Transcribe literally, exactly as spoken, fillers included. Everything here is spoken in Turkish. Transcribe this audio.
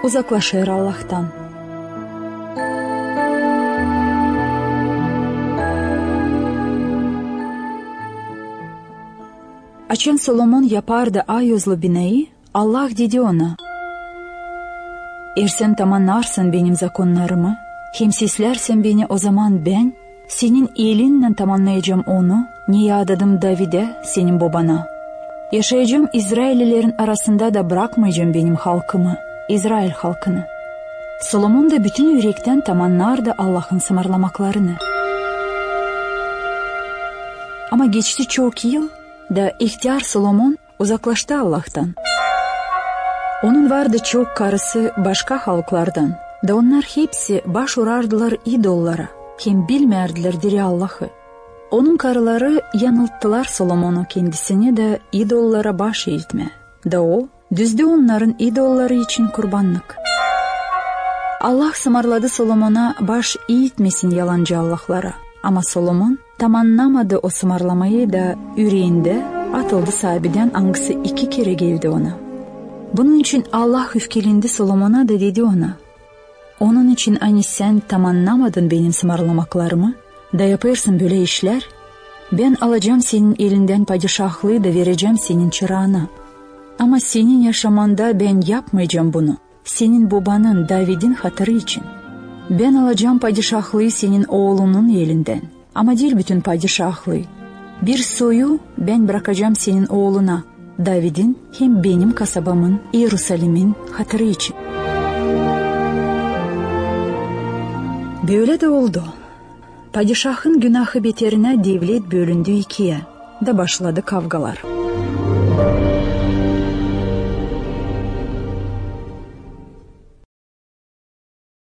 uzaklaşır Allah'tan. Açan Solomon yapardı ayozlu binayı, Allah dedi ona: "Eğer sen tamamlarsın benim zakonlarımı, hem seslersen beni, o zaman ben senin elinle tamamlayacağım onu, niye adadım David'e, senin babana. Yaşayacağım İsraillilerin arasında da bırakmayacağım benim halkımı, İsrail halkını." Solomon da bütün yürekten tamamlardı Allah'ın sımırlamaklarını. Ama geçti çok yıl da ihtiyar Solomon uzaklaştı Allah'tan. Onun vardı çok karısı başka halklardan da onlar hepsi baş urardılar idollara, hem bilmerdiler diri Allah'ı. Onun karıları yanılttılar Solomon'u kendisini de idollara baş eğitme. Da o düzdü onların idolları için kurbanlık. Allah sımarladı Solomon'a baş eğitmesin yalancı Allah'lara. Ama Solomon tamamlamadı o sımarlamayı da yüreğinde atıldı sahibiden angısı iki kere geldi ona. Bunun için Allah öfkelendi Solomon'a da dedi ona: "Onun için hani sen tamamlamadın benim sımarlamaklarımı da yaparsın böyle işler, ben alacağım senin elinden padişahlığı da vereceğim senin çırağına. Ama senin yaşamanda ben yapmayacağım bunu, senin babanın David'in hatırı için. Ben alacağım padişahlığı senin oğlunun elinden, ama değil bütün padişahlığı. Bir soyu ben bırakacağım senin oğluna, David'in hem benim kasabamın, Yerusalim'in hatırı için." Böyle de oldu. Padişahın günahı beterine devlet bölündü ikiye, da başladı kavgalar.